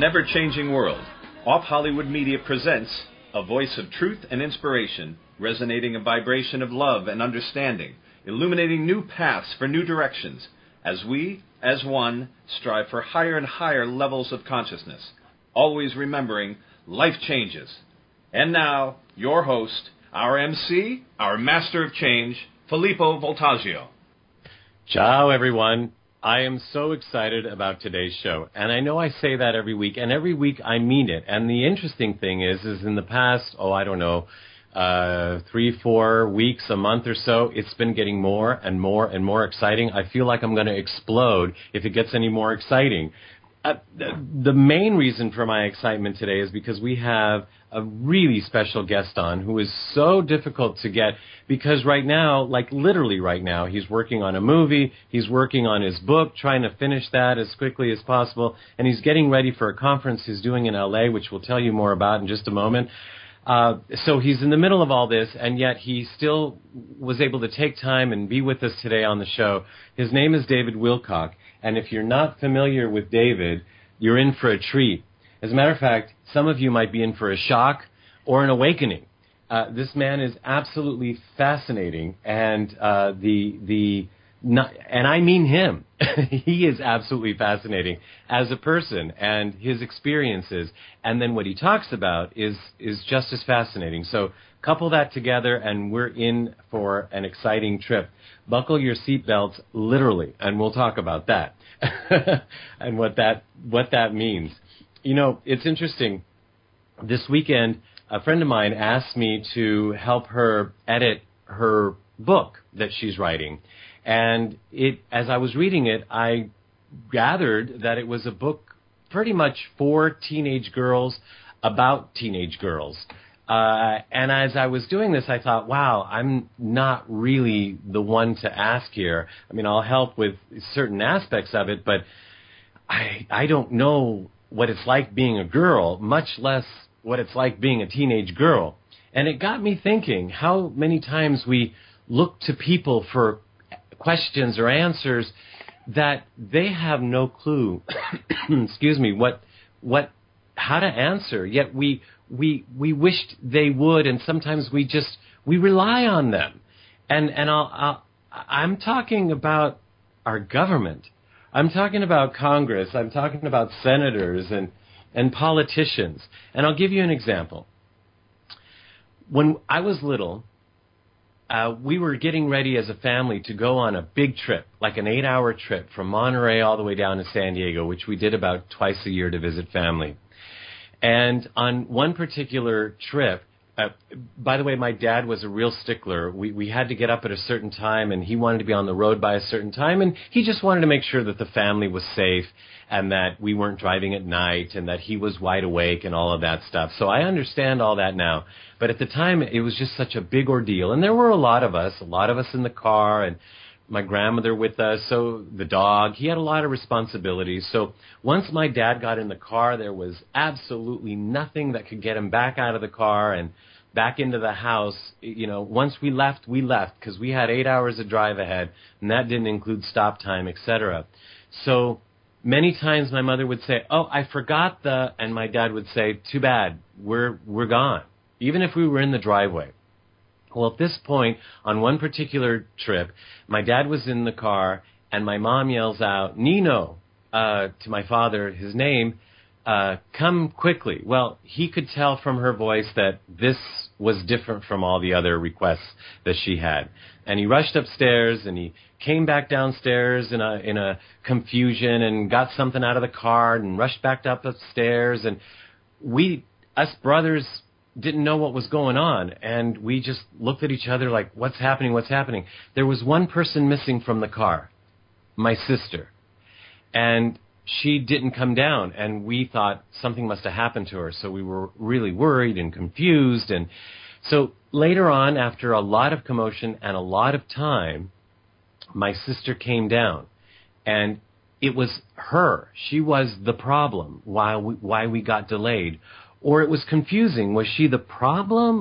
ever-changing world, Off Hollywood Media presents a voice of truth and inspiration, resonating a vibration of love and understanding, illuminating new paths for new directions, as we, as one, strive for higher and higher levels of consciousness, always remembering life changes. And now, your host, our MC, our master of change, Filippo Voltaggio. Ciao, everyone. I am so excited about today's show, and I know I say that every week, and every week I mean it. And the interesting thing is in the past, 3, 4 weeks, a month or so, it's been getting more and more and more exciting. I feel like I'm going to explode if it gets any more exciting. The main reason for my excitement today is because we have a really special guest on who is so difficult to get because right now, like literally right now, he's working on a movie, he's working on his book, trying to finish that as quickly as possible, and he's getting ready for a conference he's doing in LA, which we'll tell you more about in just a moment. So he's in the middle of all this, and yet he still was able to take time and be with us today on the show. His name is David Wilcock, and if you're not familiar with David, you're in for a treat. As a matter of fact, some of you might be in for a shock or an awakening. This man is absolutely fascinating, and and I mean him. He is absolutely fascinating as a person and his experiences. And then what he talks about is just as fascinating. So couple that together and we're in for an exciting trip. Buckle your seatbelts literally, and we'll talk about that and what that means. You know, it's interesting. This weekend, a friend of mine asked me to help her edit her book that she's writing. And as I was reading it, I gathered that it was a book pretty much for teenage girls, about teenage girls. And as I was doing this, I thought, wow, I'm not really the one to ask here. I mean, I'll help with certain aspects of it, but I don't know what it's like being a girl, much less what it's like being a teenage girl. And it got me thinking how many times we look to people for questions or answers that they have no clue, excuse me, how to answer. Yet we wished they would, and sometimes we rely on them. And I'm talking about our government. I'm talking about Congress. I'm talking about senators and politicians. And I'll give you an example. When I was little, we were getting ready as a family to go on a big trip, like an 8-hour trip from Monterey all the way down to San Diego, which we did about twice a year to visit family. And on one particular trip, by the way, my dad was a real stickler. We had to get up at a certain time, and he wanted to be on the road by a certain time, and he just wanted to make sure that the family was safe and that we weren't driving at night and that he was wide awake and all of that stuff. So I understand all that now. But at the time, it was just such a big ordeal. And there were a lot of us in the car, and my grandmother with us, so the dog. He had a lot of responsibilities. So once my dad got in the car, there was absolutely nothing that could get him back out of the car and back into the house. You know, once we left because we had 8 hours of drive ahead, and that didn't include stop time, etc. So many times my mother would say, "Oh, I forgot and my dad would say, "Too bad, we're gone," even if we were in the driveway. Well, at this point, on one particular trip, my dad was in the car, and my mom yells out, "Nino," to my father, his name, "come quickly." Well, he could tell from her voice that this was different from all the other requests that she had. And he rushed upstairs, and he came back downstairs in a confusion and got something out of the car and rushed back up upstairs. And us brothers didn't know what was going on, and we just looked at each other like, what's happening? There was one person missing from the car, my sister, and she didn't come down, and we thought something must have happened to her, so we were really worried and confused. And so later on, after a lot of commotion and a lot of time, my sister came down, and it was her. She was the problem why we got delayed. Or it was confusing. Was she the problem?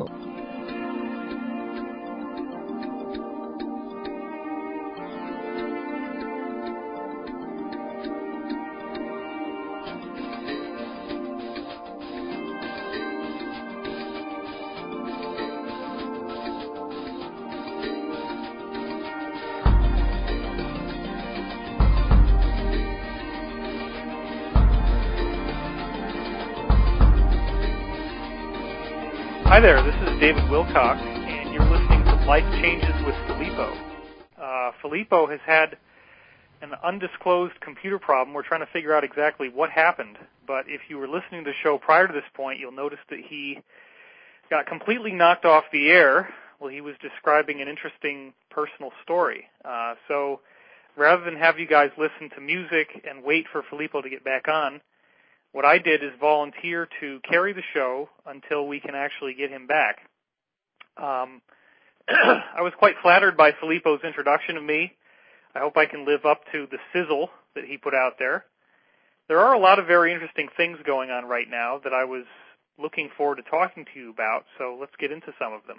Hi there, this is David Wilcock, and you're listening to Life Changes with Filippo. Filippo has had an undisclosed computer problem. We're trying to figure out exactly what happened, but if you were listening to the show prior to this point, you'll notice that he got completely knocked off the air while he was describing an interesting personal story. So rather than have you guys listen to music and wait for Filippo to get back on, what I did is volunteer to carry the show until we can actually get him back. I was quite flattered by Filippo's introduction of me. I hope I can live up to the sizzle that he put out there. There are a lot of very interesting things going on right now that I was looking forward to talking to you about, so let's get into some of them.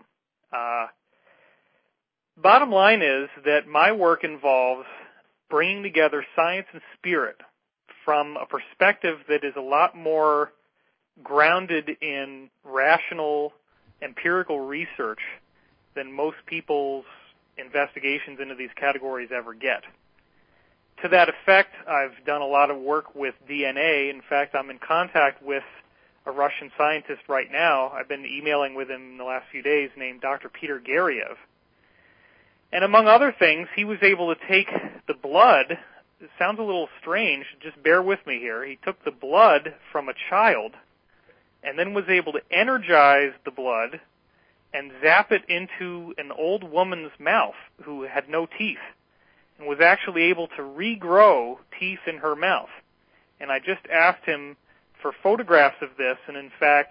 Bottom line is that my work involves bringing together science and spirit from a perspective that is a lot more grounded in rational, empirical research than most people's investigations into these categories ever get. To that effect, I've done a lot of work with DNA. In fact, I'm in contact with a Russian scientist right now. I've been emailing with him in the last few days, named Dr. Peter Gariev. And among other things, he was able to take the blood. It sounds a little strange, just bear with me here. He took the blood from a child and then was able to energize the blood and zap it into an old woman's mouth who had no teeth and was actually able to regrow teeth in her mouth. And I just asked him for photographs of this, and in fact,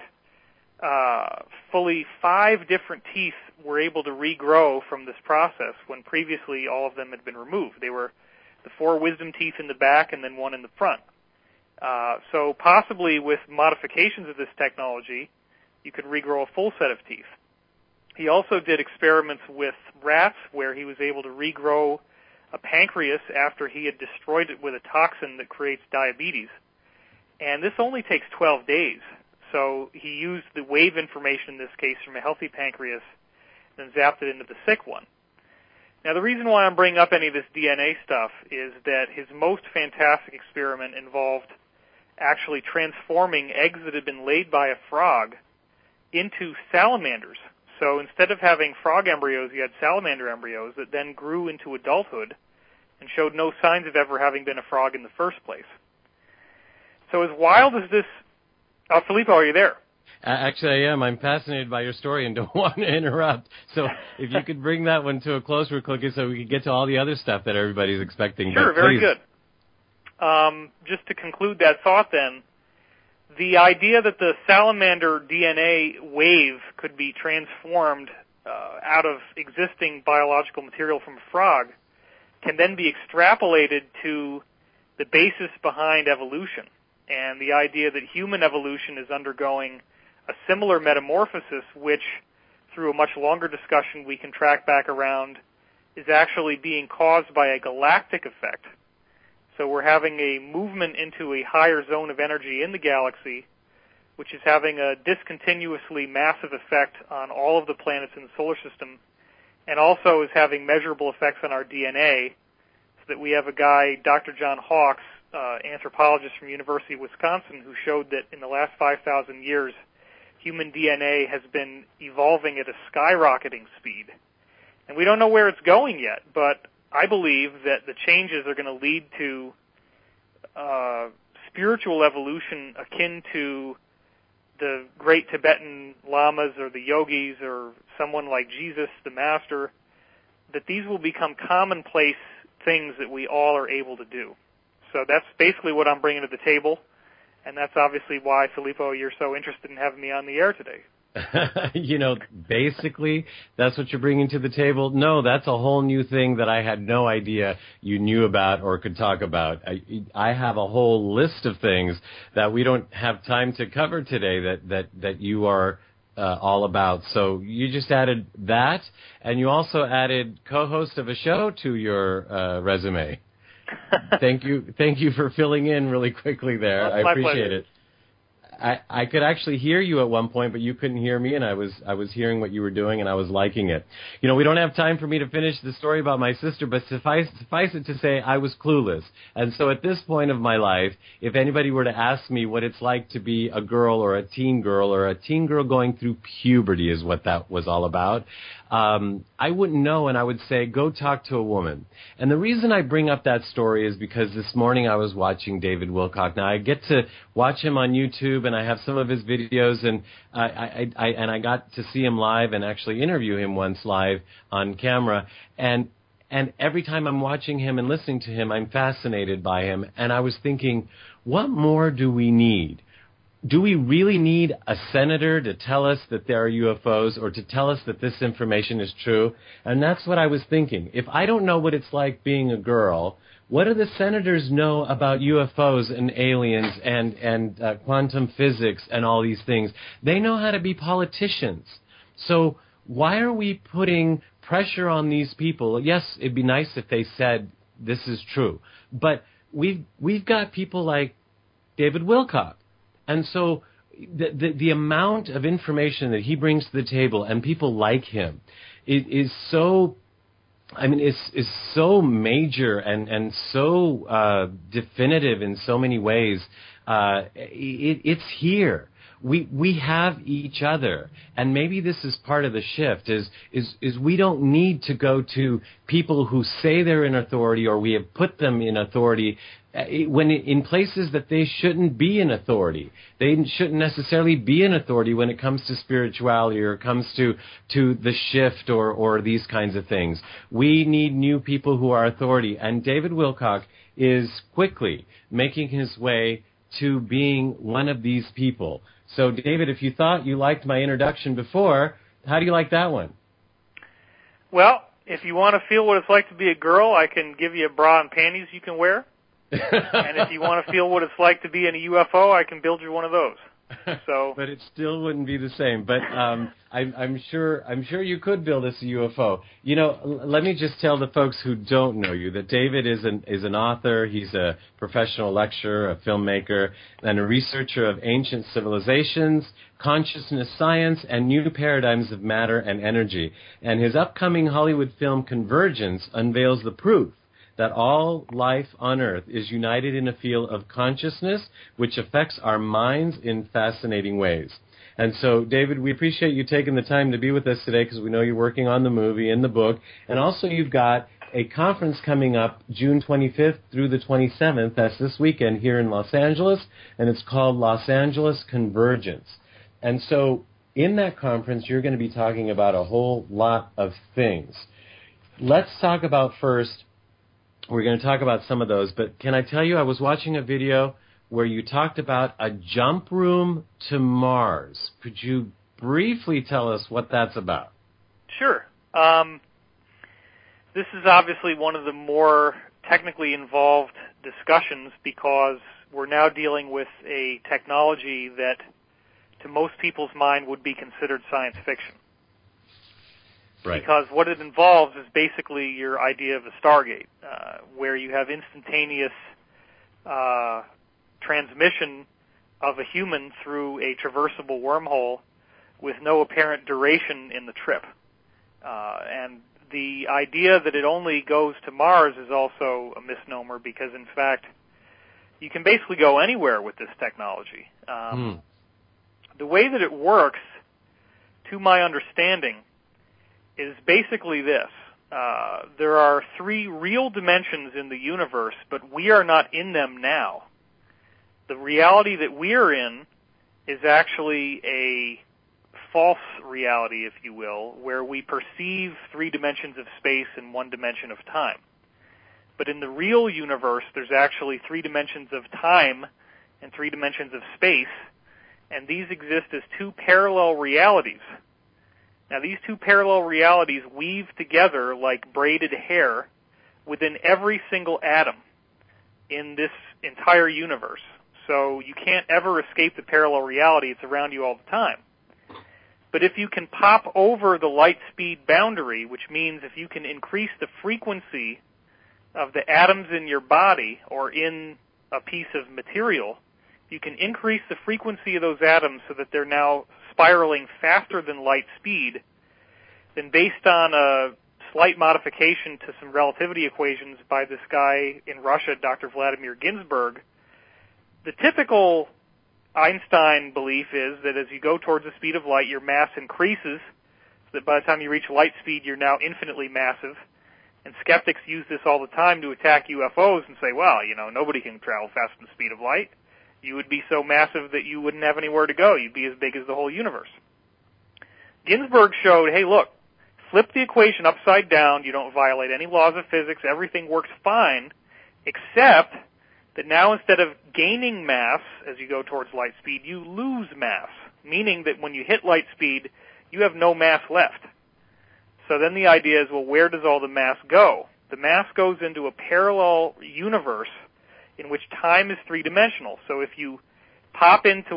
fully 5 different teeth were able to regrow from this process when previously all of them had been removed. They were the 4 wisdom teeth in the back and then 1 in the front. So possibly with modifications of this technology, you could regrow a full set of teeth. He also did experiments with rats where he was able to regrow a pancreas after he had destroyed it with a toxin that creates diabetes. And this only takes 12 days. So he used the wave information in this case from a healthy pancreas and zapped it into the sick one. Now, the reason why I'm bringing up any of this DNA stuff is that his most fantastic experiment involved actually transforming eggs that had been laid by a frog into salamanders. So instead of having frog embryos, you had salamander embryos that then grew into adulthood and showed no signs of ever having been a frog in the first place. So as wild as this... Filippo, are you there? Actually, I am. I'm fascinated by your story and don't want to interrupt. So if you could bring that one to a closer conclusion so we could get to all the other stuff that everybody's expecting. Sure, very good. Just to conclude that thought then, the idea that the salamander DNA wave could be transformed out of existing biological material from a frog can then be extrapolated to the basis behind evolution, and the idea that human evolution is undergoing a similar metamorphosis, which, through a much longer discussion we can track back around, is actually being caused by a galactic effect. So we're having a movement into a higher zone of energy in the galaxy, which is having a discontinuously massive effect on all of the planets in the solar system, and also is having measurable effects on our DNA, so that we have a guy, Dr. John Hawks, anthropologist from University of Wisconsin, who showed that in the last 5,000 years, human DNA has been evolving at a skyrocketing speed. And we don't know where it's going yet, but I believe that the changes are going to lead to spiritual evolution akin to the great Tibetan lamas or the yogis or someone like Jesus, the master, that these will become commonplace things that we all are able to do. So that's basically what I'm bringing to the table, and that's obviously why, Filippo, you're so interested in having me on the air today. Basically, that's what you're bringing to the table. No, that's a whole new thing that I had no idea you knew about or could talk about. I have a whole list of things that we don't have time to cover today that you are all about. So you just added that, and you also added co-host of a show to your resume. Thank you for filling in really quickly there. I appreciate it. I could actually hear you at one point, but you couldn't hear me, and I was hearing what you were doing, and I was liking it. You know, we don't have time for me to finish the story about my sister, but suffice it to say, I was clueless. And so at this point of my life, if anybody were to ask me what it's like to be a girl or a teen girl going through puberty is what that was all about, I wouldn't know, and I would say, go talk to a woman. And the reason I bring up that story is because this morning I was watching David Wilcock. Now, I get to watch him on YouTube, and I have some of his videos, and I got to see him live and actually interview him once live on camera. And every time I'm watching him and listening to him, I'm fascinated by him. And I was thinking, what more do we need? Do we really need a senator to tell us that there are UFOs or to tell us that this information is true? And that's what I was thinking. If I don't know what it's like being a girl, what do the senators know about UFOs and aliens and quantum physics and all these things? They know how to be politicians. So why are we putting pressure on these people? Yes, it'd be nice if they said this is true. But we've got people like David Wilcock. And so the amount of information that he brings to the table and people like him is so, I mean, is so major and so definitive in so many ways. It's here. We have each other, and maybe this is part of the shift. Is we don't need to go to people who say they're in authority, or we have put them in authority when in places that they shouldn't be in authority. They shouldn't necessarily be in authority when it comes to spirituality or it comes to the shift or these kinds of things. We need new people who are authority, and David Wilcock is quickly making his way to being one of these people. So, David, if you thought you liked my introduction before, how do you like that one? Well, if you want to feel what it's like to be a girl, I can give you a bra and panties you can wear. And if you want to feel what it's like to be in a UFO, I can build you one of those. So, but it still wouldn't be the same. But I'm sure you could build us a UFO. You know, let me just tell the folks who don't know you that David is an author. He's a professional lecturer, a filmmaker, and a researcher of ancient civilizations, consciousness science, and new paradigms of matter and energy. And his upcoming Hollywood film Convergence unveils the proof that all life on Earth is united in a field of consciousness which affects our minds in fascinating ways. And so, David, we appreciate you taking the time to be with us today because we know you're working on the movie and the book. And also you've got a conference coming up June 25th through the 27th. That's this weekend here in Los Angeles, and it's called Los Angeles Convergence. And so in that conference, you're going to be talking about a whole lot of things. Let's talk about first, we're going to talk about some of those, but can I tell you, I was watching a video where you talked about a jump room to Mars. Could you briefly tell us what that's about? Sure. This is obviously one of the more technically involved discussions because we're now dealing with a technology that, to most people's mind, would be considered science fiction. Right. Because what it involves is basically your idea of a Stargate, where you have instantaneous transmission of a human through a traversable wormhole with no apparent duration in the trip. And the idea that it only goes to Mars is also a misnomer because, in fact, you can basically go anywhere with this technology. The way that it works, to my understanding, is basically this. There are 3 real dimensions in the universe, but we are not in them now. The reality that we are in is actually a false reality, if you will, where we perceive 3 dimensions of space and 1 dimension of time. But in the real universe, there's actually 3 dimensions of time and 3 dimensions of space, and these exist as 2 parallel realities. Now, these 2 parallel realities weave together like braided hair within every single atom in this entire universe. So you can't ever escape the parallel reality. It's around you all the time. But if you can pop over the light speed boundary, which means if you can increase the frequency of the atoms in your body or in a piece of material, you can increase the frequency of those atoms so that they're now spiraling faster than light speed, then based on a slight modification to some relativity equations by this guy in Russia, Dr. Vladimir Ginzburg, the typical Einstein belief is that as you go towards the speed of light, your mass increases, so that by the time you reach light speed, you're now infinitely massive. And skeptics use this all the time to attack UFOs and say, well, nobody can travel faster than the speed of light. You would be so massive that you wouldn't have anywhere to go. You'd be as big as the whole universe. Ginsburg showed, hey, look, flip the equation upside down. You don't violate any laws of physics. Everything works fine, except that now instead of gaining mass as you go towards light speed, you lose mass, meaning that when you hit light speed, you have no mass left. So then the idea is, well, where does all the mass go? The mass goes into a parallel universe in which time is three-dimensional. So if you pop into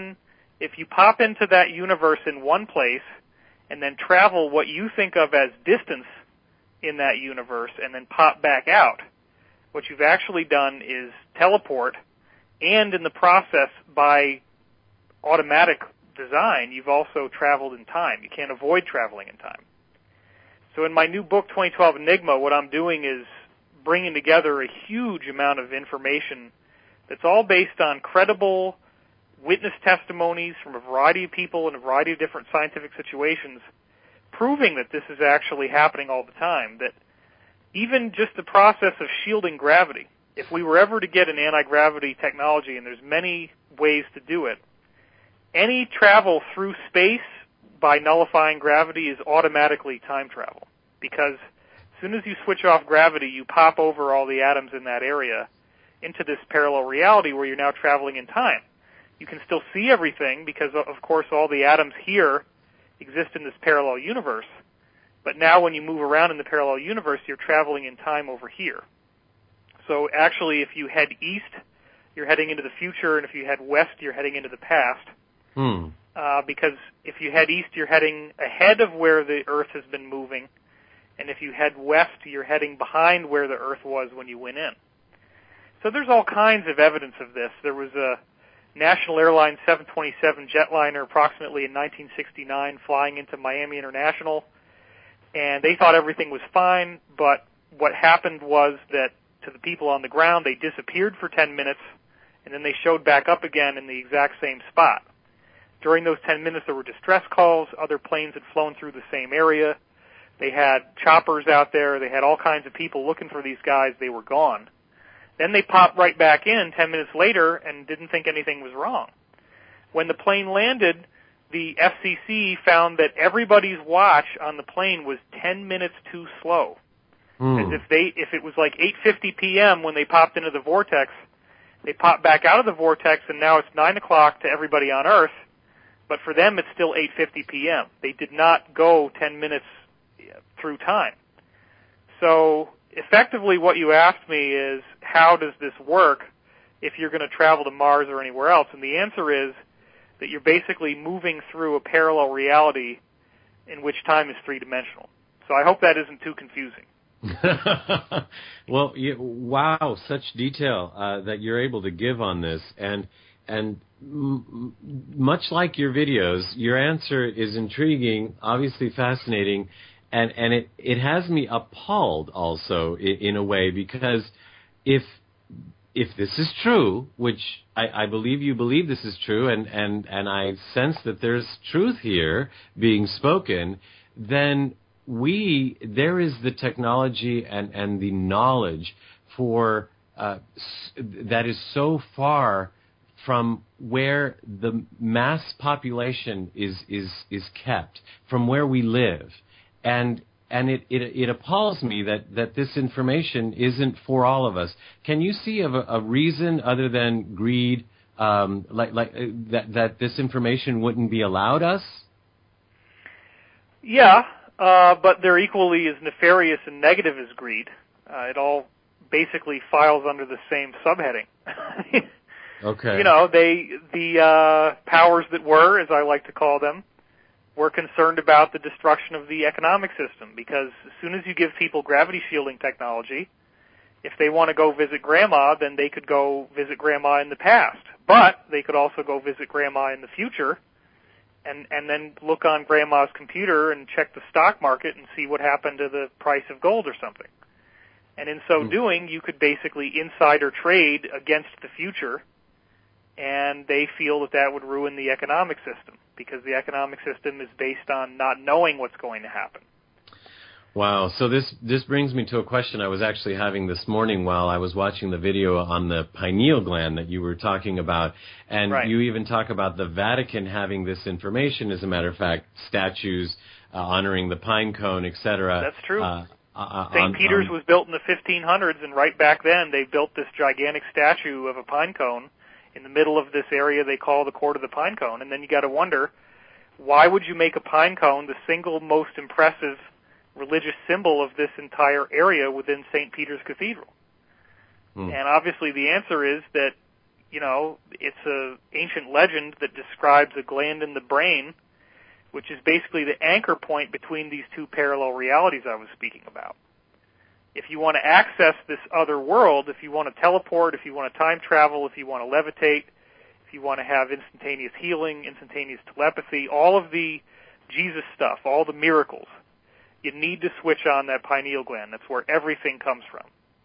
that universe in one place and then travel what you think of as distance in that universe and then pop back out, what you've actually done is teleport, and in the process, by automatic design, you've also traveled in time. You can't avoid traveling in time. So in my new book, 2012 Enigma, what I'm doing is bringing together a huge amount of information that's all based on credible witness testimonies from a variety of people in a variety of different scientific situations, proving that this is actually happening all the time, that even just the process of shielding gravity, if we were ever to get an anti-gravity technology, and there's many ways to do it, any travel through space by nullifying gravity is automatically time travel, because as soon as you switch off gravity, you pop over all the atoms in that area into this parallel reality where you're now traveling in time. You can still see everything because, of course, all the atoms here exist in this parallel universe, but now when you move around in the parallel universe, you're traveling in time over here. So actually, if you head east, you're heading into the future, and if you head west, you're heading into the past. Because if you head east, you're heading ahead of where the Earth has been moving, and if you head west, you're heading behind where the Earth was when you went in. So there's all kinds of evidence of this. There was a National Airlines 727 jetliner approximately in 1969 flying into Miami International, and they thought everything was fine, but what happened was that to the people on the ground, they disappeared for 10 minutes, and then they showed back up again in the exact same spot. During those 10 minutes, there were distress calls. Other planes had flown through the same area. They had choppers out there. They had all kinds of people looking for these guys. They were gone. Then they popped right back in 10 minutes later and didn't think anything was wrong. When the plane landed, the FCC found that everybody's watch on the plane was 10 minutes too slow. As if it was like 8:50 p.m. when they popped into the vortex, they popped back out of the vortex, and now it's 9 o'clock to everybody on Earth, but for them it's still 8:50 p.m. They did not go 10 minutes through time. So effectively what you asked me is, how does this work if you're going to travel to Mars or anywhere else? And the answer is that you're basically moving through a parallel reality in which time is three-dimensional. So I hope that isn't too confusing. Well, wow, such detail that you're able to give on this, and much like your videos, your answer is intriguing, obviously fascinating, and it has me appalled also in a way, because if this is true, which I believe you believe this is true, and I sense that there's truth here being spoken, then there is the technology and the knowledge for that is so far from where the mass population is kept, from where we live, and it appalls me that this information isn't for all of us. Can you see a reason other than greed, that this information wouldn't be allowed us? Yeah. But they're equally as nefarious and negative as greed. It all basically files under the same subheading. Okay. The powers that were, as I like to call them, were concerned about the destruction of the economic system, because as soon as you give people gravity shielding technology, If they want to go visit Grandma, then they could go visit Grandma in the past. But they could also go visit Grandma in the future and then look on Grandma's computer and check the stock market and see what happened to the price of gold or something. And in so doing, you could basically insider trade against the future, and they feel that that would ruin the economic system because the economic system is based on not knowing what's going to happen. Wow. So this brings me to a question I was actually having this morning while I was watching the video on the pineal gland that you were talking about. And Right. You even talk about the Vatican having this information, as a matter of fact, statues honoring the pine cone, etc. That's true. St. Peter's was built in the 1500s, and right back then they built this gigantic statue of a pine cone in the middle of this area they call the Court of the Pine Cone. And then you got to wonder, why would you make a pine cone the single most impressive religious symbol of this entire area within St. Peter's Cathedral? And obviously the answer is that, you know, it's an ancient legend that describes a gland in the brain, which is basically the anchor point between these two parallel realities I was speaking about. If you want to access this other world, if you want to teleport, if you want to time travel, if you want to levitate, if you want to have instantaneous healing, instantaneous telepathy, all of the Jesus stuff, all the miracles, you need to switch on that pineal gland. That's where everything comes from.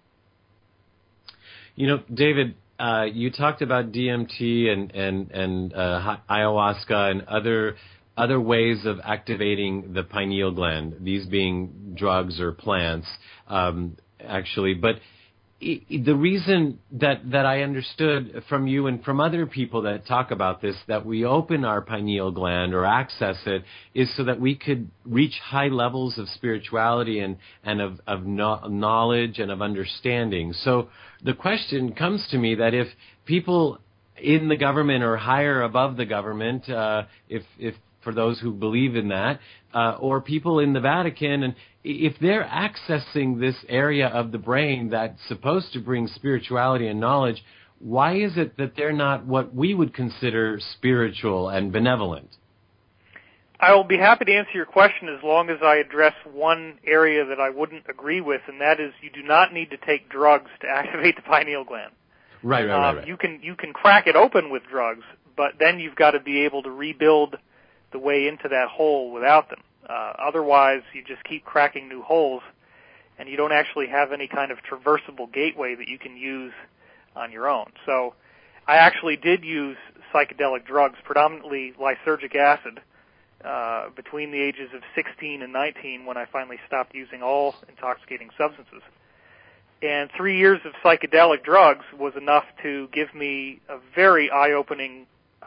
You know, David, you talked about DMT and ayahuasca and other ways of activating the pineal gland, these being drugs or plants, actually. But the reason that I understood from you and from other people that talk about this, that we open our pineal gland or access it, is so that we could reach high levels of spirituality and of knowledge and of understanding. So the question comes to me that if people in the government or higher above the government, if for those who believe in that, or people in the Vatican, and if they're accessing this area of the brain that's supposed to bring spirituality and knowledge, why is it that they're not what we would consider spiritual and benevolent? I will be happy to answer your question as long as I address one area that I wouldn't agree with, and that is you do not need to take drugs to activate the pineal gland. Right. You can crack it open with drugs, but then you've got to be able to rebuild the way into that hole without them. Otherwise, you just keep cracking new holes, and you don't actually have any kind of traversable gateway that you can use on your own. So I actually did use psychedelic drugs, predominantly lysergic acid, between the ages of 16 and 19 when I finally stopped using all intoxicating substances. And 3 years of psychedelic drugs was enough to give me a very eye-opening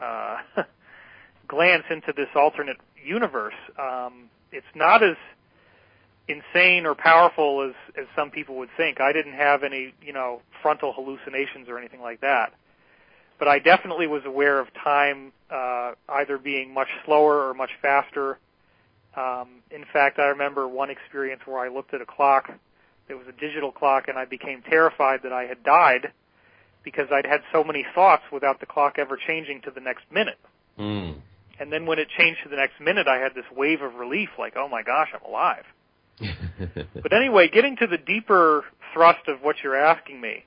glance into this alternate universe. It's not as insane or powerful as some people would think. I didn't have any, frontal hallucinations or anything like that. But I definitely was aware of time either being much slower or much faster. In fact, I remember one experience where I looked at a clock. It was a digital clock, and I became terrified that I had died because I'd had so many thoughts without the clock ever changing to the next minute. And then when it changed to the next minute, I had this wave of relief, like, oh my gosh, I'm alive. But anyway, getting to the deeper thrust of what you're asking me,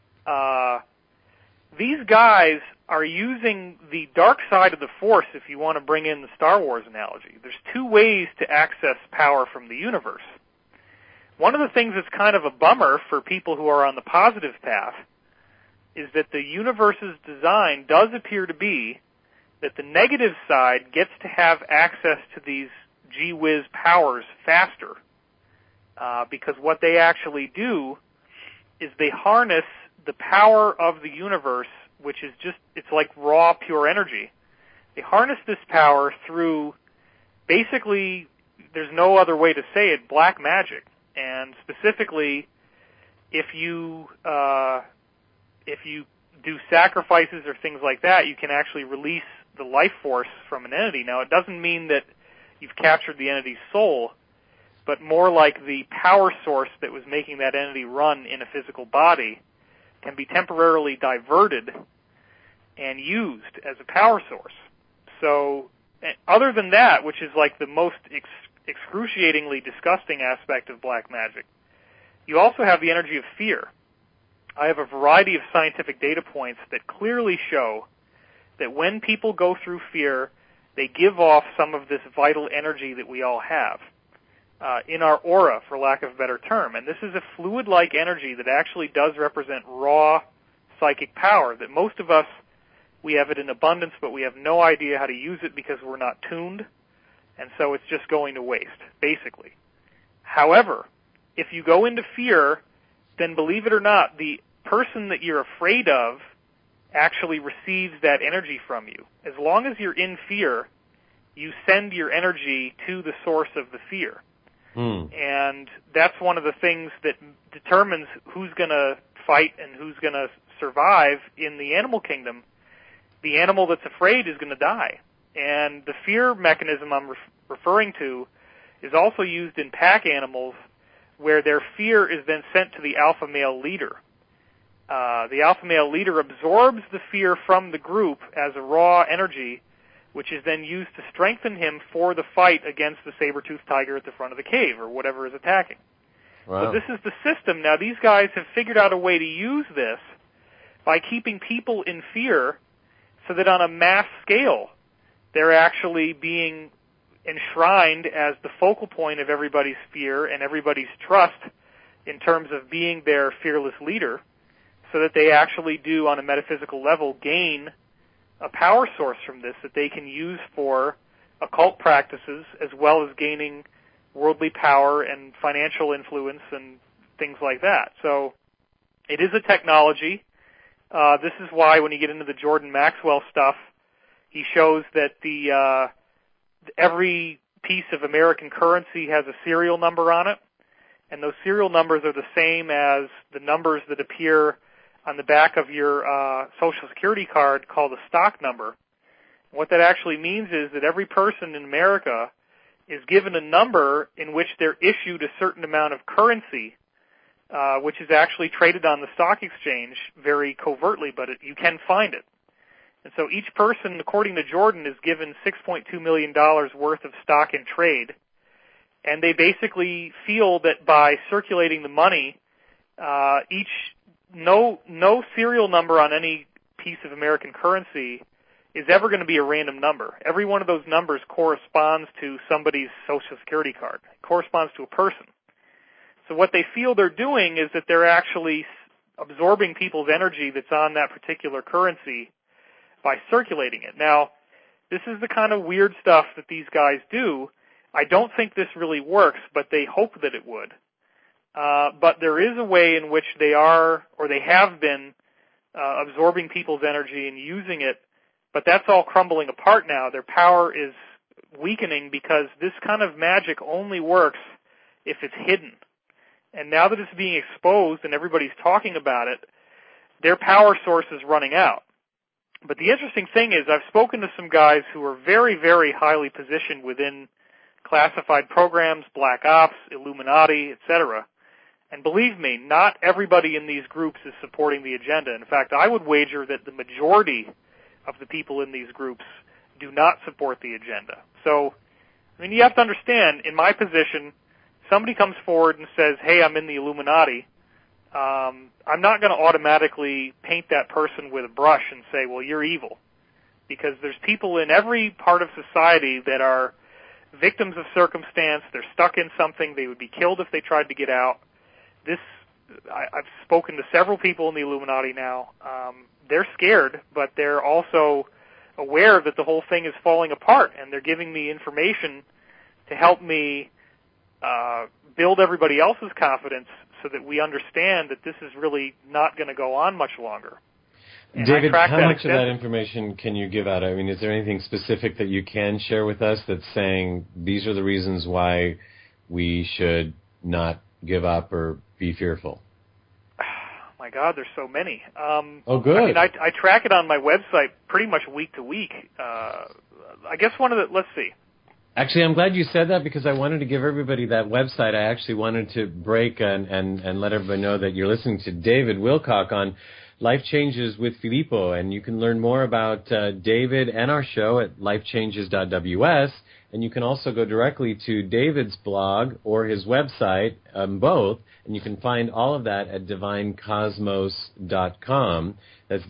these guys are using the dark side of the Force, if you want to bring in the Star Wars analogy. There's two ways to access power from the universe. One of the things that's kind of a bummer for people who are on the positive path is that the universe's design does appear to be that the negative side gets to have access to these gee-whiz powers faster, because what they actually do is they harness the power of the universe, which is it's like raw, pure energy. They harness this power through, basically, there's no other way to say it, black magic. And specifically, if you do sacrifices or things like that, you can actually release the life force from an entity. Now, it doesn't mean that you've captured the entity's soul, but more like the power source that was making that entity run in a physical body can be temporarily diverted and used as a power source. So, other than that, which is like the most excruciatingly disgusting aspect of black magic, you also have the energy of fear. I have a variety of scientific data points that clearly show that when people go through fear, they give off some of this vital energy that we all have in our aura, for lack of a better term. And this is a fluid-like energy that actually does represent raw psychic power, that most of us, we have it in abundance, but we have no idea how to use it because we're not tuned, and so it's just going to waste, basically. However, if you go into fear, then believe it or not, the person that you're afraid of actually receives that energy from you. As long as you're in fear, you send your energy to the source of the fear. And that's one of the things that determines who's going to fight and who's going to survive in the animal kingdom. The animal that's afraid is going to die. And the fear mechanism I'm referring to is also used in pack animals, where their fear is then sent to the alpha male leader. The alpha male leader absorbs the fear from the group as a raw energy, which is then used to strengthen him for the fight against the saber-toothed tiger at the front of the cave, or whatever is attacking. Wow. So this is the system. Now, these guys have figured out a way to use this by keeping people in fear, so that on a mass scale, they're actually being enshrined as the focal point of everybody's fear and everybody's trust in terms of being their fearless leader, so that they actually do, on a metaphysical level, gain a power source from this that they can use for occult practices, as well as gaining worldly power and financial influence and things like that. So it is a technology. This is why when you get into the Jordan Maxwell stuff, he shows that every piece of American currency has a serial number on it, and those serial numbers are the same as the numbers that appear on the back of your Social Security card, called a stock number. What that actually means is that every person in America is given a number in which they're issued a certain amount of currency, which is actually traded on the stock exchange very covertly, but you can find it. And so each person, according to Jordan, is given $6.2 million worth of stock in trade, and they basically feel that by circulating the money, no serial number on any piece of American currency is ever going to be a random number. Every one of those numbers corresponds to somebody's Social Security card. It corresponds to a person. So what they feel they're doing is that they're actually absorbing people's energy that's on that particular currency by circulating it. Now, this is the kind of weird stuff that these guys do. I don't think this really works, but they hope that it would. But there is a way in which they are, or they have been, absorbing people's energy and using it, but that's all crumbling apart now. Their power is weakening because this kind of magic only works if it's hidden. And now that it's being exposed and everybody's talking about it, their power source is running out. But the interesting thing is, I've spoken to some guys who are very, very highly positioned within classified programs, Black Ops, Illuminati, etc., and believe me, not everybody in these groups is supporting the agenda. In fact, I would wager that the majority of the people in these groups do not support the agenda. So, I mean, you have to understand, in my position, somebody comes forward and says, hey, I'm in the Illuminati, I'm not going to automatically paint that person with a brush and say, well, you're evil. Because there's people in every part of society that are victims of circumstance, they're stuck in something, they would be killed if they tried to get out. I've spoken to several people in the Illuminati now. They're scared, but they're also aware that the whole thing is falling apart, and they're giving me information to help me build everybody else's confidence so that we understand that this is really not going to go on much longer. And David, how much of that information can you give out? I mean, is there anything specific that you can share with us that's saying these are the reasons why we should not give up or be fearful? My God, there's so many. Oh, good. I mean, I track it on my website pretty much week to week. I guess let's see. Actually, I'm glad you said that because I wanted to give everybody that website. I actually wanted to break and let everybody know that you're listening to David Wilcock on Life Changes with Filippo, and you can learn more about David and our show at lifechanges.ws, and you can also go directly to David's blog or his website, both, and you can find all of that at divinecosmos.com. That's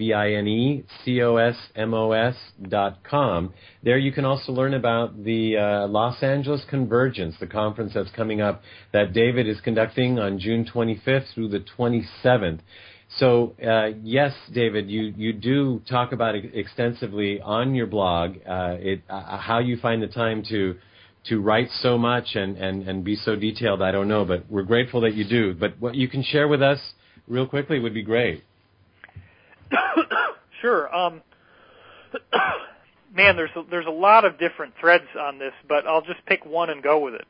divinecosmos.com. There you can also learn about the Los Angeles Convergence, the conference that's coming up that David is conducting on June 25th through the 27th. So, yes, David, you do talk about it extensively on your blog, how you find the time to write so much and be so detailed, I don't know, but we're grateful that you do. But what you can share with us real quickly would be great. Sure. Man, there's a lot of different threads on this, but I'll just pick one and go with it.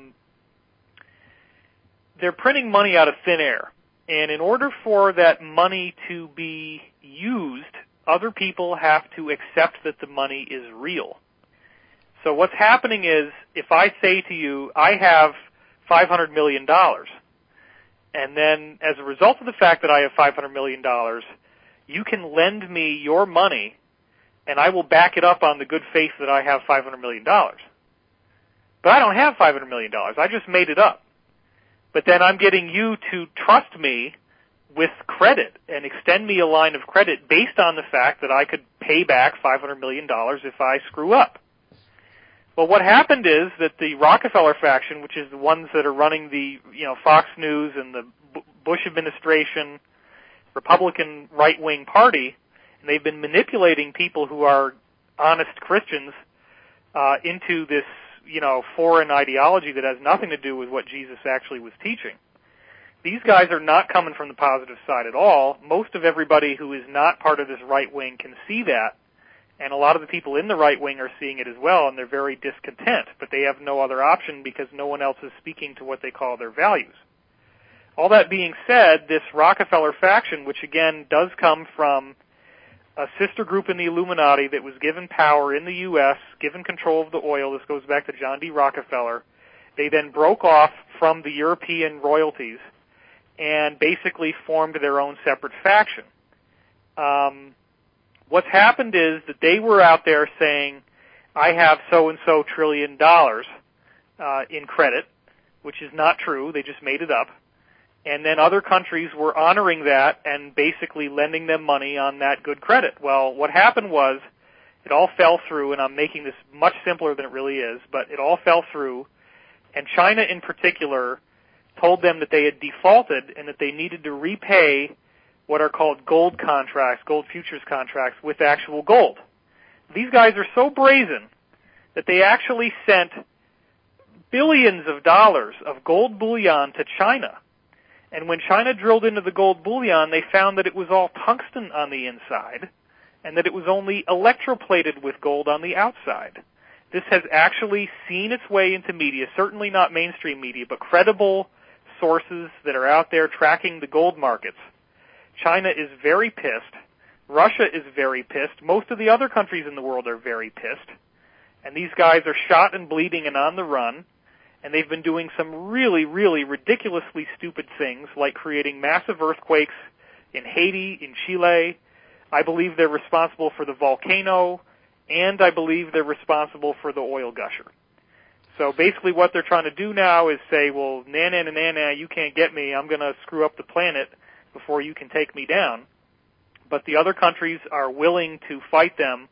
They're printing money out of thin air. And in order for that money to be used, other people have to accept that the money is real. So what's happening is, if I say to you, I have $500 million, and then as a result of the fact that I have $500 million, you can lend me your money, and I will back it up on the good faith that I have $500 million. But I don't have $500 million. I just made it up. But then I'm getting you to trust me with credit and extend me a line of credit based on the fact that I could pay back $500 million if I screw up. Well, what happened is that the Rockefeller faction, which is the ones that are running the Fox News and the Bush administration, Republican right-wing party, and they've been manipulating people who are honest Christians into this foreign ideology that has nothing to do with what Jesus actually was teaching. These guys are not coming from the positive side at all. Most of everybody who is not part of this right wing can see that, and a lot of the people in the right wing are seeing it as well, and they're very discontent, but they have no other option because no one else is speaking to what they call their values. All that being said, this Rockefeller faction, which again does come from a sister group in the Illuminati that was given power in the U.S., given control of the oil. This goes back to John D. Rockefeller. They then broke off from the European royalties and basically formed their own separate faction. What's happened is that they were out there saying, I have so-and-so $1 trillion in credit, which is not true. They just made it up. And then other countries were honoring that and basically lending them money on that good credit. Well, what happened was it all fell through, and I'm making this much simpler than it really is, but it all fell through, and China in particular told them that they had defaulted and that they needed to repay what are called gold contracts, gold futures contracts, with actual gold. These guys are so brazen that they actually sent billions of dollars of gold bullion to China. And when China drilled into the gold bullion, they found that it was all tungsten on the inside and that it was only electroplated with gold on the outside. This has actually seen its way into media, certainly not mainstream media, but credible sources that are out there tracking the gold markets. China is very pissed. Russia is very pissed. Most of the other countries in the world are very pissed. And these guys are shot and bleeding and on the run. And they've been doing some really, really ridiculously stupid things, like creating massive earthquakes in Haiti, in Chile. I believe they're responsible for the volcano, and I believe they're responsible for the oil gusher. So basically what they're trying to do now is say, well, na-na-na-na-na, you can't get me. I'm going to screw up the planet before you can take me down. But the other countries are willing to fight them.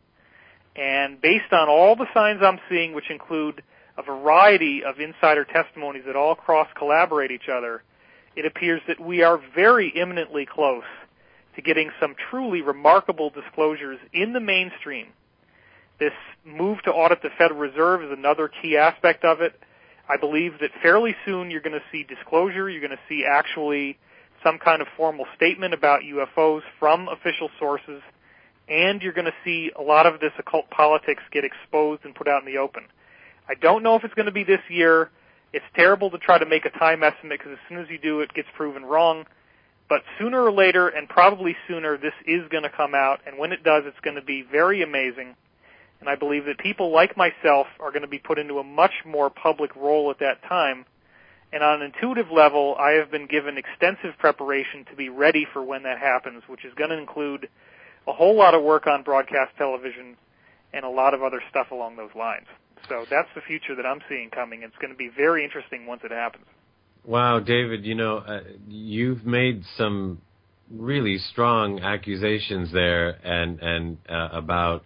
And based on all the signs I'm seeing, which include a variety of insider testimonies that all cross-collaborate each other, it appears that we are very imminently close to getting some truly remarkable disclosures in the mainstream. This move to audit the Federal Reserve is another key aspect of it. I believe that fairly soon you're going to see disclosure, you're going to see actually some kind of formal statement about UFOs from official sources, and you're going to see a lot of this occult politics get exposed and put out in the open. I don't know if it's going to be this year. It's terrible to try to make a time estimate because as soon as you do, it gets proven wrong. But sooner or later, and probably sooner, this is going to come out, and when it does, it's going to be very amazing. And I believe that people like myself are going to be put into a much more public role at that time, And on an intuitive level, I have been given extensive preparation to be ready for when that happens, which is going to include a whole lot of work on broadcast television and a lot of other stuff along those lines. So that's the future that I'm seeing coming. It's going to be very interesting once it happens. Wow, David, you've made some really strong accusations there and about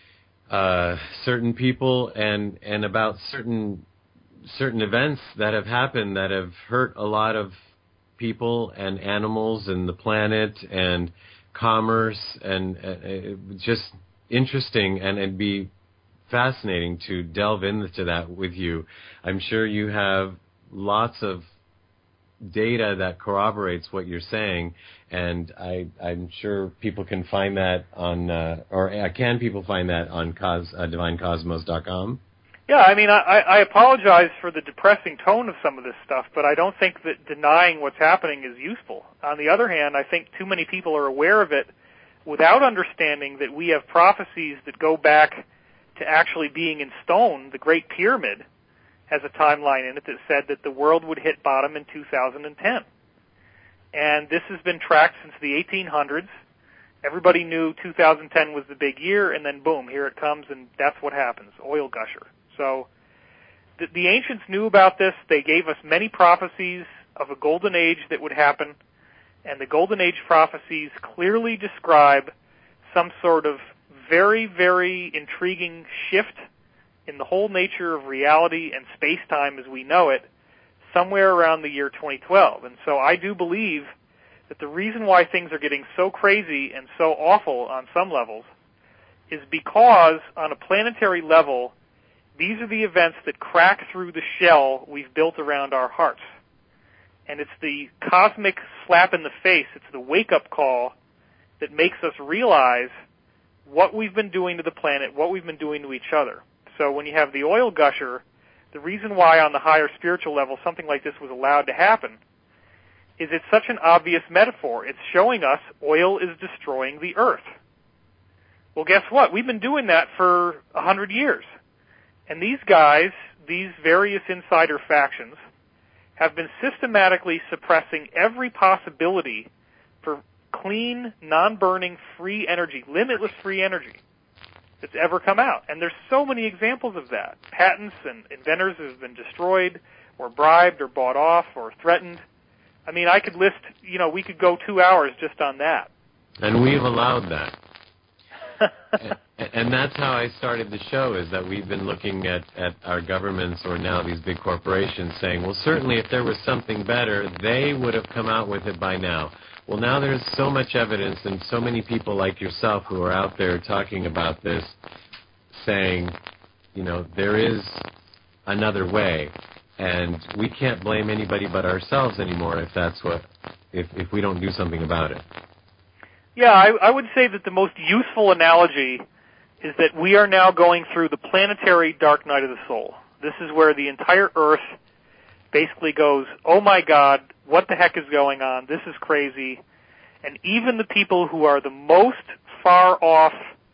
certain people and about certain events that have happened that have hurt a lot of people and animals and the planet and commerce, and just interesting, and it'd be fascinating to delve into that with you. I'm sure you have lots of data that corroborates what you're saying, and I'm sure people can find that on, can people find that on DivineCosmos.com? Yeah, I mean, I apologize for the depressing tone of some of this stuff, but I don't think that denying what's happening is useful. On the other hand, I think too many people are aware of it without understanding that we have prophecies that go back to actually being in stone. The Great Pyramid has a timeline in it that said that the world would hit bottom in 2010. And this has been tracked since the 1800s. Everybody knew 2010 was the big year, and then boom, here it comes, and that's what happens, oil gusher. So the ancients knew about this. They gave us many prophecies of a golden age that would happen, and the golden age prophecies clearly describe some sort of very, very intriguing shift in the whole nature of reality and space-time as we know it somewhere around the year 2012. And so I do believe that the reason why things are getting so crazy and so awful on some levels is because on a planetary level, these are the events that crack through the shell we've built around our hearts. And it's the cosmic slap in the face, it's the wake-up call that makes us realize what we've been doing to the planet, what we've been doing to each other. So when you have the oil gusher, the reason why on the higher spiritual level something like this was allowed to happen is it's such an obvious metaphor. It's showing us oil is destroying the earth. Well, guess what? We've been doing that for 100 years. And these guys, these various insider factions, have been systematically suppressing every possibility for clean, non-burning, free energy, limitless free energy that's ever come out. And there's so many examples of that. Patents and inventors have been destroyed or bribed or bought off or threatened. I mean, I could list, we could go 2 hours just on that. And we've allowed that. And that's how I started the show, is that we've been looking at our governments, or now these big corporations, saying, well, certainly if there was something better, they would have come out with it by now. Well, now there's so much evidence and so many people like yourself who are out there talking about this, saying, there is another way, and we can't blame anybody but ourselves anymore if we don't do something about it. Yeah, I would say that the most useful analogy is that we are now going through the planetary dark night of the soul. This is where the entire Earth basically goes, oh my God, what the heck is going on? This is crazy. And even the people who are the most far off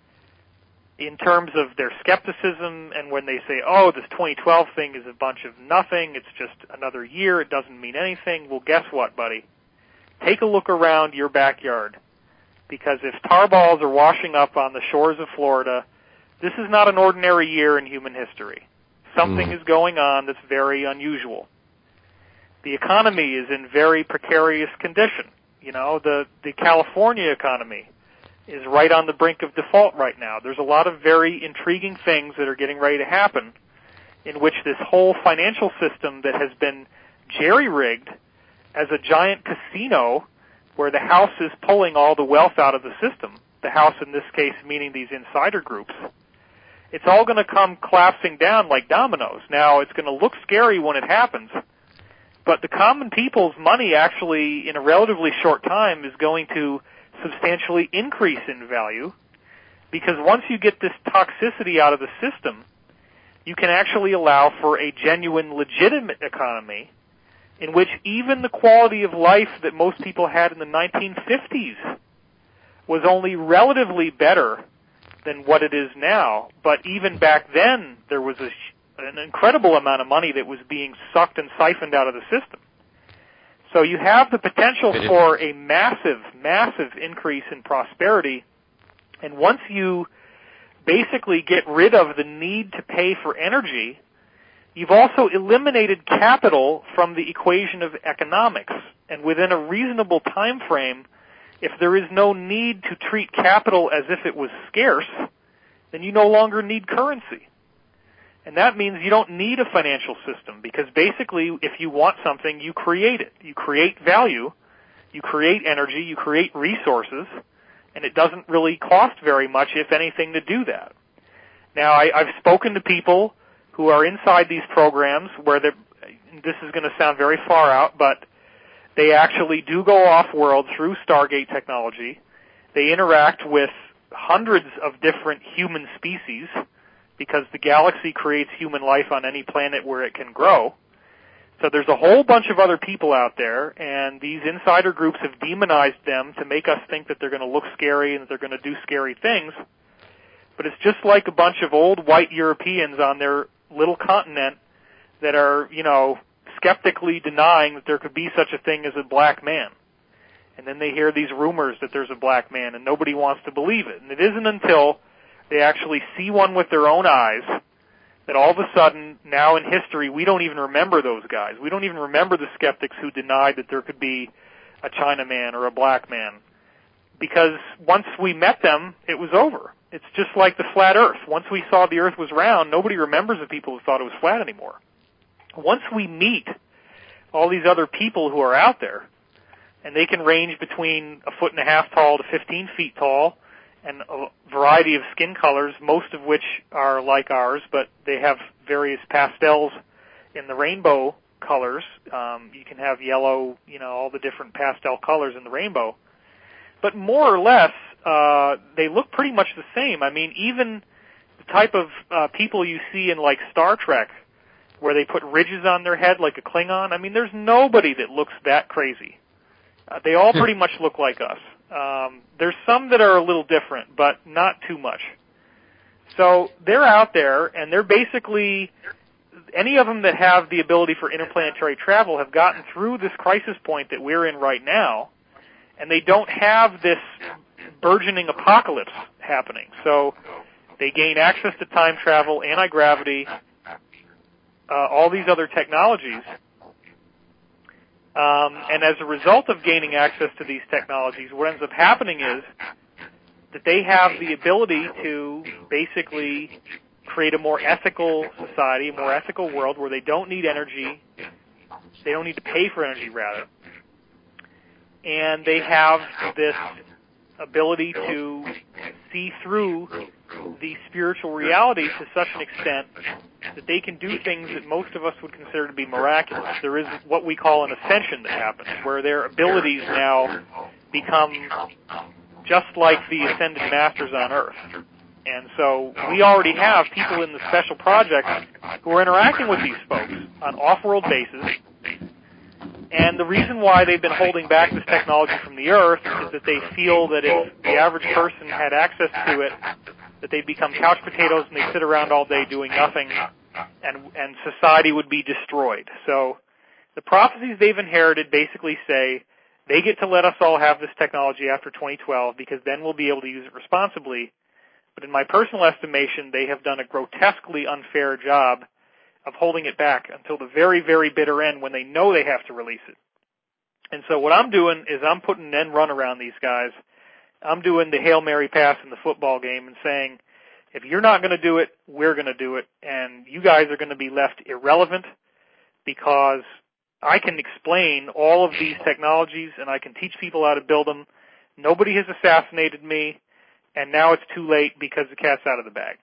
in terms of their skepticism, and when they say, oh, this 2012 thing is a bunch of nothing, it's just another year, it doesn't mean anything, well, guess what, buddy? Take a look around your backyard. Because if tar balls are washing up on the shores of Florida, this is not an ordinary year in human history. Something is going on that's very unusual. The economy is in very precarious condition. The California economy is right on the brink of default right now. There's a lot of very intriguing things that are getting ready to happen in which this whole financial system that has been jerry-rigged as a giant casino where the house is pulling all the wealth out of the system, the house in this case meaning these insider groups, it's all going to come collapsing down like dominoes. Now, it's going to look scary when it happens, but the common people's money actually, in a relatively short time, is going to substantially increase in value, because once you get this toxicity out of the system, you can actually allow for a genuine, legitimate economy in which even the quality of life that most people had in the 1950s was only relatively better than what it is now. But even back then, there was a an incredible amount of money that was being sucked and siphoned out of the system. So you have the potential for a massive, massive increase in prosperity. And once you basically get rid of the need to pay for energy, you've also eliminated capital from the equation of economics. And within a reasonable time frame, if there is no need to treat capital as if it was scarce, then you no longer need currency. And that means you don't need a financial system, because basically if you want something, you create it. You create value, you create energy, you create resources, and it doesn't really cost very much, if anything, to do that. Now, I've spoken to people who are inside these programs where this is going to sound very far out, but they actually do go off-world through Stargate technology. They interact with hundreds of different human species, because the galaxy creates human life on any planet where it can grow. So there's a whole bunch of other people out there, and these insider groups have demonized them to make us think that they're going to look scary and that they're going to do scary things. But it's just like a bunch of old white Europeans on their little continent that are, skeptically denying that there could be such a thing as a black man. And then they hear these rumors that there's a black man, and nobody wants to believe it. And it isn't until they actually see one with their own eyes that all of a sudden, now in history, we don't even remember those guys. We don't even remember the skeptics who denied that there could be a Chinaman or a black man. Because once we met them, it was over. It's just like the flat earth. Once we saw the earth was round, nobody remembers the people who thought it was flat anymore. Once we meet all these other people who are out there, and they can range between 1.5 feet tall to 15 feet tall, and a variety of skin colors, most of which are like ours, but they have various pastels in the rainbow colors. You can have yellow, all the different pastel colors in the rainbow. But more or less, they look pretty much the same. I mean, even the type of people you see in, like, Star Trek, where they put ridges on their head like a Klingon, I mean, there's nobody that looks that crazy. They all pretty much look like us. There's some that are a little different, but not too much. So they're out there, and they're basically, any of them that have the ability for interplanetary travel have gotten through this crisis point that we're in right now, and they don't have this burgeoning apocalypse happening. So they gain access to time travel, anti-gravity, all these other technologies. And as a result of gaining access to these technologies, what ends up happening is that they have the ability to basically create a more ethical society, a more ethical world where they don't need energy. They don't need to pay for energy, rather. And they have this ability to see through the spiritual reality to such an extent that they can do things that most of us would consider to be miraculous. There is what we call an ascension that happens, where their abilities now become just like the ascended masters on Earth. And so we already have people in the special projects who are interacting with these folks on off-world basis. And the reason why they've been holding back this technology from the Earth is that they feel that if the average person had access to it, that they'd become couch potatoes and they'd sit around all day doing nothing, and society would be destroyed. So the prophecies they've inherited basically say they get to let us all have this technology after 2012 because then we'll be able to use it responsibly. But in my personal estimation, they have done a grotesquely unfair job of holding it back until the very, very bitter end when they know they have to release it. And so what I'm doing is I'm putting an end run around these guys. I'm doing the Hail Mary pass in the football game and saying, if you're not going to do it, we're going to do it, and you guys are going to be left irrelevant because I can explain all of these technologies and I can teach people how to build them. Nobody has assassinated me, and now it's too late because the cat's out of the bag.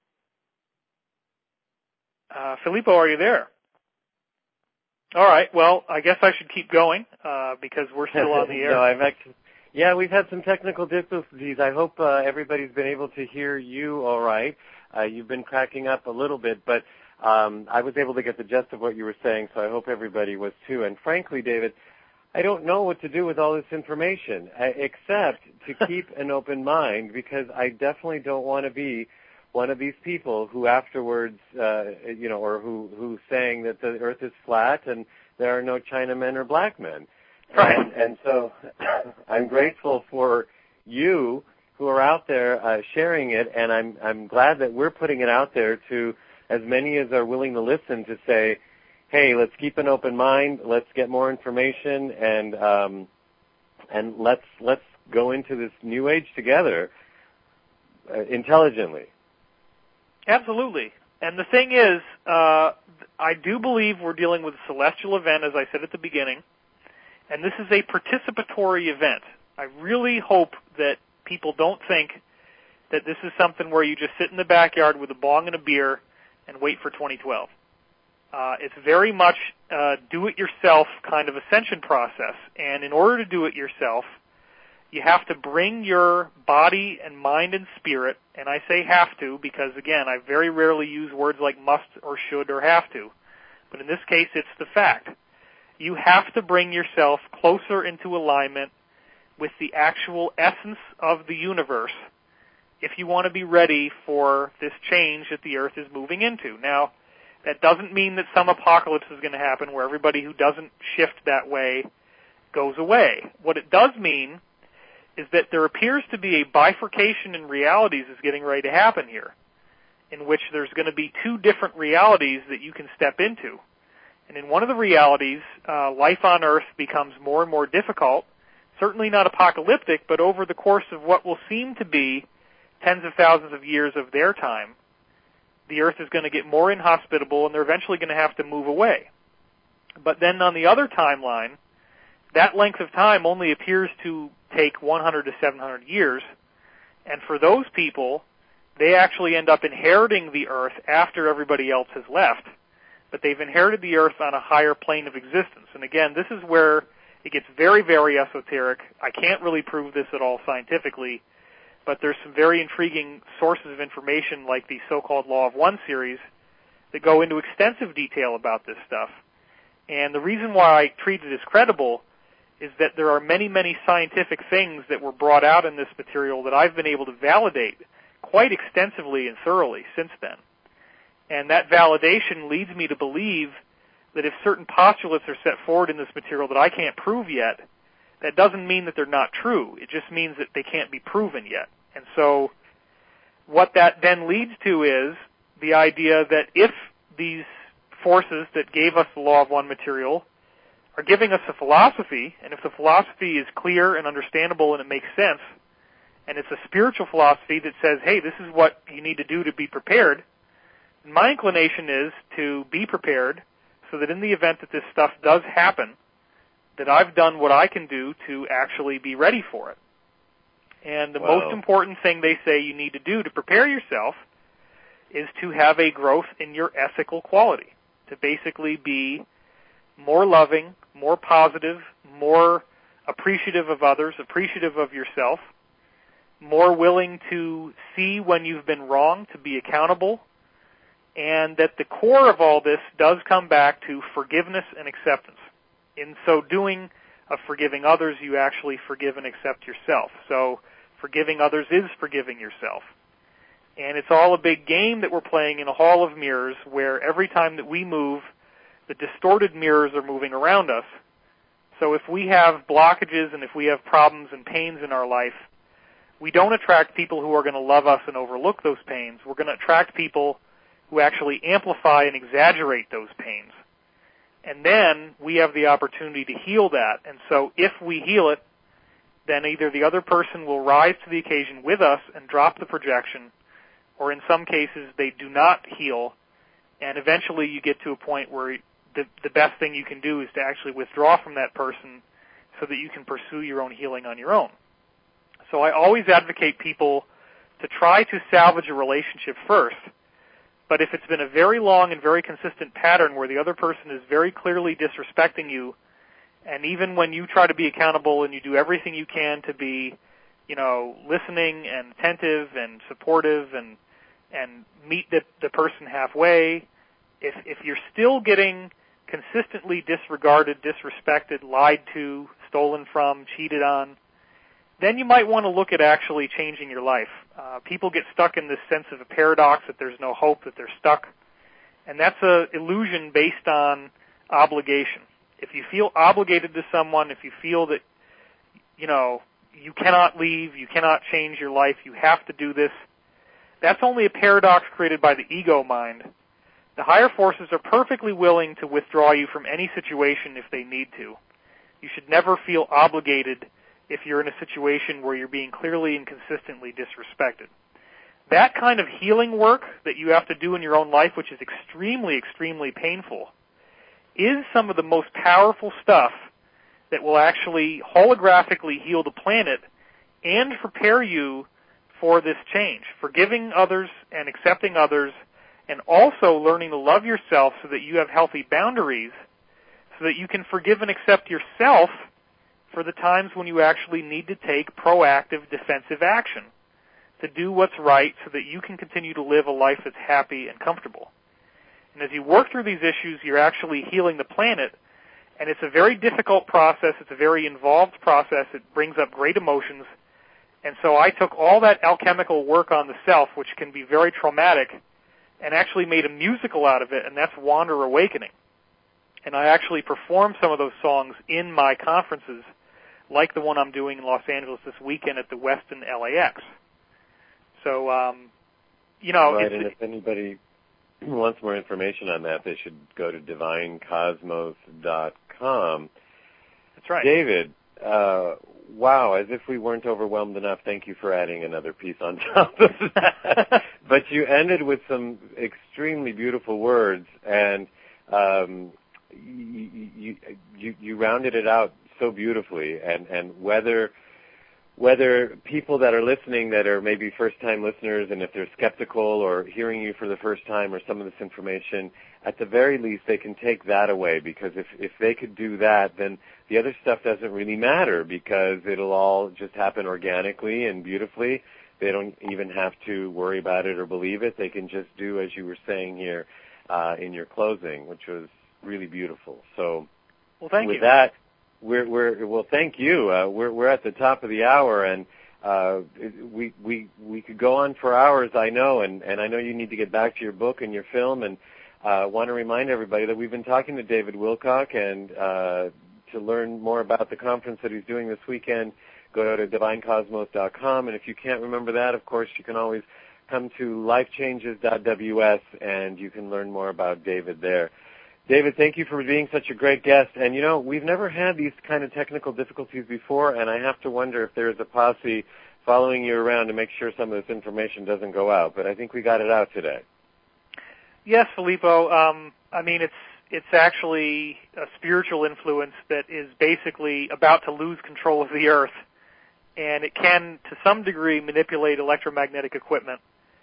Filippo, are you there? All right. Well, I guess I should keep going because we're still on the air. No, we've had some technical difficulties. I hope everybody's been able to hear you all right. You've been cracking up a little bit, but I was able to get the gist of what you were saying, so I hope everybody was too. And frankly, David, I don't know what to do with all this information except to keep an open mind, because I definitely don't want to be one of these people who afterwards, or who's saying that the Earth is flat and there are no Chinamen or black men. Right. And so I'm grateful for you who are out there sharing it, and I'm glad that we're putting it out there to as many as are willing to listen to say, hey, let's keep an open mind, let's get more information, and let's go into this new age together intelligently. Absolutely. And the thing is, I do believe we're dealing with a celestial event, as I said at the beginning, and this is a participatory event. I really hope that people don't think that this is something where you just sit in the backyard with a bong and a beer and wait for 2012. It's very much a do-it-yourself kind of ascension process, and in order to do it yourself, you have to bring your body and mind and spirit, and I say have to because, again, I very rarely use words like must or should or have to, but in this case, it's the fact. You have to bring yourself closer into alignment with the actual essence of the universe if you want to be ready for this change that the Earth is moving into. Now, that doesn't mean that some apocalypse is going to happen where everybody who doesn't shift that way goes away. What it does mean is that there appears to be a bifurcation in realities is getting ready to happen here, in which there's going to be two different realities that you can step into. And in one of the realities, life on Earth becomes more and more difficult, certainly not apocalyptic, but over the course of what will seem to be tens of thousands of years of their time, the Earth is going to get more inhospitable, and they're eventually going to have to move away. But then on the other timeline, that length of time only appears to take 100 to 700 years, and for those people, they actually end up inheriting the Earth after everybody else has left, but they've inherited the Earth on a higher plane of existence. And again, this is where it gets very, very esoteric. I can't really prove this at all scientifically, but there's some very intriguing sources of information like the so-called Law of One series that go into extensive detail about this stuff. And the reason why I treat it as credible is that there are many, many scientific things that were brought out in this material that I've been able to validate quite extensively and thoroughly since then. And that validation leads me to believe that if certain postulates are set forward in this material that I can't prove yet, that doesn't mean that they're not true. It just means that they can't be proven yet. And so what that then leads to is the idea that if these forces that gave us the Law of One material are giving us a philosophy, and if the philosophy is clear and understandable and it makes sense, and it's a spiritual philosophy that says, hey, this is what you need to do to be prepared, my inclination is to be prepared so that in the event that this stuff does happen, that I've done what I can do to actually be ready for it. And the most important thing they say you need to do to prepare yourself is to have a growth in your ethical quality, to basically be more loving, more positive, more appreciative of others, appreciative of yourself, more willing to see when you've been wrong, to be accountable, and that the core of all this does come back to forgiveness and acceptance. In so doing of forgiving others, you actually forgive and accept yourself. So forgiving others is forgiving yourself. And it's all a big game that we're playing in a hall of mirrors where every time that we move, the distorted mirrors are moving around us. So if we have blockages and if we have problems and pains in our life, we don't attract people who are going to love us and overlook those pains. We're going to attract people who actually amplify and exaggerate those pains. And then we have the opportunity to heal that. And so if we heal it, then either the other person will rise to the occasion with us and drop the projection, or in some cases they do not heal, and eventually you get to a point where the best thing you can do is to actually withdraw from that person so that you can pursue your own healing on your own. So I always advocate people to try to salvage a relationship first, but if it's been a very long and very consistent pattern where the other person is very clearly disrespecting you, and even when you try to be accountable and you do everything you can to be, listening and attentive and supportive and meet the person halfway, if you're still getting consistently disregarded, disrespected, lied to, stolen from, cheated on, then you might want to look at actually changing your life. People get stuck in this sense of a paradox that there's no hope, that they're stuck. And that's an illusion based on obligation. If you feel obligated to someone, if you feel that, you cannot leave, you cannot change your life, you have to do this, that's only a paradox created by the ego mind. The higher forces are perfectly willing to withdraw you from any situation if they need to. You should never feel obligated if you're in a situation where you're being clearly and consistently disrespected. That kind of healing work that you have to do in your own life, which is extremely, extremely painful, is some of the most powerful stuff that will actually holographically heal the planet and prepare you for this change, forgiving others and accepting others, and also learning to love yourself so that you have healthy boundaries, so that you can forgive and accept yourself for the times when you actually need to take proactive defensive action to do what's right so that you can continue to live a life that's happy and comfortable. And as you work through these issues, you're actually healing the planet, and it's a very difficult process. It's a very involved process. It brings up great emotions. And so I took all that alchemical work on the self, which can be very traumatic, and actually made a musical out of it, and that's Wander Awakening. And I actually performed some of those songs in my conferences, like the one I'm doing in Los Angeles this weekend at the Westin LAX. So, Right, and if anybody wants more information on that, they should go to DivineCosmos.com. That's right. David, wow, as if we weren't overwhelmed enough, thank you for adding another piece on top of that. But you ended with some extremely beautiful words, and you rounded it out so beautifully. And whether people that are listening that are maybe first-time listeners, and if they're skeptical or hearing you for the first time or some of this information, at the very least they can take that away, because if they could do that, then the other stuff doesn't really matter, because it'll all just happen organically and beautifully. They don't even have to worry about it or believe it. They can just do, as you were saying here in your closing, which was really beautiful. So well, thank with you. that, well, thank you. We're at the top of the hour, and we could go on for hours, I know, and I know you need to get back to your book and your film, and want to remind everybody that we've been talking to David Wilcock, and to learn more about the conference that he's doing this weekend, go to DivineCosmos.com, and if you can't remember that, of course, you can always come to lifechanges.ws, and you can learn more about David there. David, thank you for being such a great guest. And, we've never had these kind of technical difficulties before, and I have to wonder if there is a posse following you around to make sure some of this information doesn't go out. But I think we got it out today. Yes, Filippo. It's actually a spiritual influence that is basically about to lose control of the Earth, and it can, to some degree, manipulate electromagnetic equipment.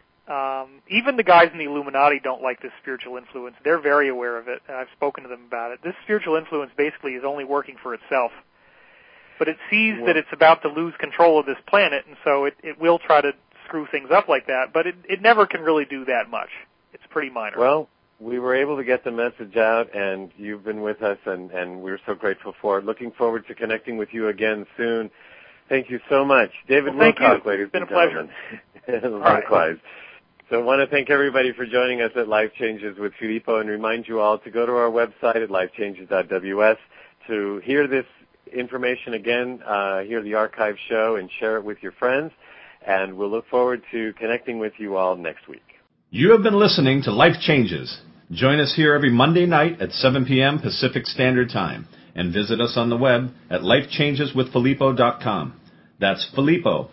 Even the guys in the Illuminati don't like this spiritual influence. They're very aware of it, and I've spoken to them about it. This spiritual influence basically is only working for itself. But it sees that it's about to lose control of this planet, and so it will try to screw things up like that, but it never can really do that much. It's pretty minor. Well, we were able to get the message out, and you've been with us, and we're so grateful for it. Looking forward to connecting with you again soon. Thank you so much. David Wilcock, ladies and gentlemen. It's been a pleasure. Likewise. So I want to thank everybody for joining us at Life Changes with Filippo, and remind you all to go to our website at lifechanges.ws to hear this information again, hear the archive show, and share it with your friends. And we'll look forward to connecting with you all next week. You have been listening to Life Changes. Join us here every Monday night at 7 p.m. Pacific Standard Time, and visit us on the web at lifechangeswithfilippo.com. That's Filippo,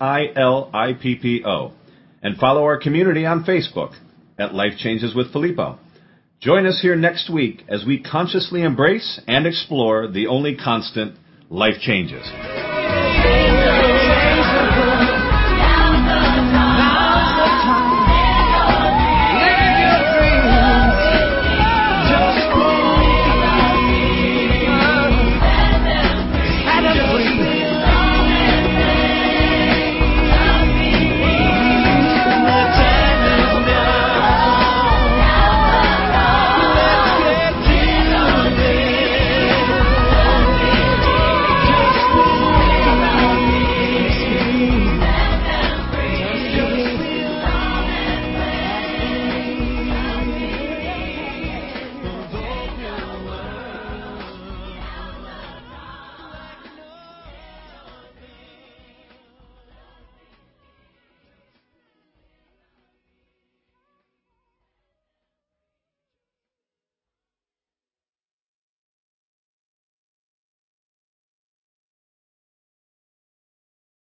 Filippo. And follow our community on Facebook at Life Changes with Filippo. Join us here next week as we consciously embrace and explore the only constant, life changes.